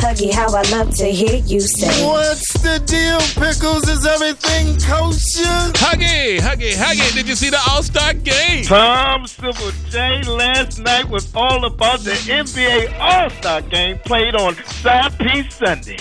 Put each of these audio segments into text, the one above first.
Huggy, how I love to hear you say. What's the deal, Pickles? Is everything kosher? Huggy, did you see the All-Star game? Tom Civil J, last night was all about the NBA All-Star game played on Side Piece Sunday.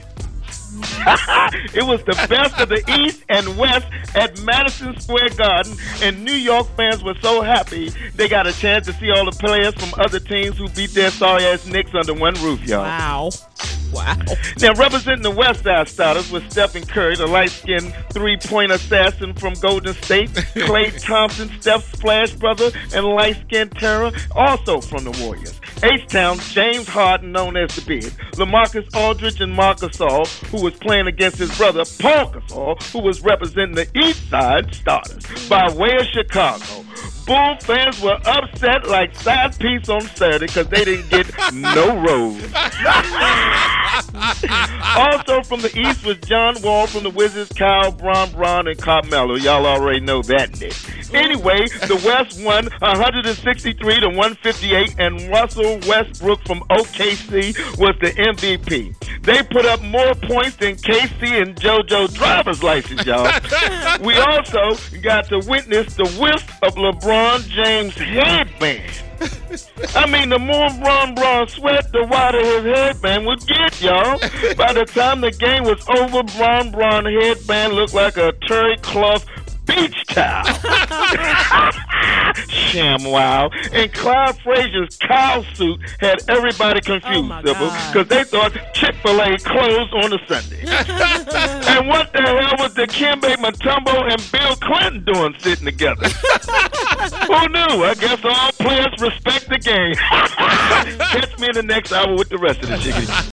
It was the best of the East and West at Madison Square Garden, and New York fans were so happy they got a chance to see all the players from other teams who beat their sorry-ass Knicks under one roof, y'all. Wow. Now, representing the West Side starters was Stephen Curry, the light-skinned three-point assassin from Golden State, Klay Thompson, Steph's splash brother, and light-skinned terror, also from the Warriors. H-Town, James Harden, known as the Big, LaMarcus Aldridge, and Marc Gasol, who was playing against his brother, Paul Gasol, who was representing the East Side starters, by way of Chicago. Bull fans were upset like side piece on Saturday because they didn't get no rose. Also from the East was John Wall from the Wizards, Kyle Braun, and Carmelo. Y'all already know that, Nick. Anyway, the West won 163 to 158, and Russell Westbrook from OKC was the MVP. They put up more points than KC and JoJo driver's license, y'all. We also got to witness the whiff of LeBron James' headband. I mean, the more Bron sweat, the wider his headband would get, y'all. By the time the game was over, Bron headband looked like a terry cloth beach towel. ShamWow. And Clyde Frazier's cow suit had everybody confused, because they thought Chick-fil-A closed on a Sunday. And what the hell was Dikembe Mutombo and Bill Clinton doing sitting together? Who knew? I guess all players respect the game. Catch me in the next hour with the rest of the chickens.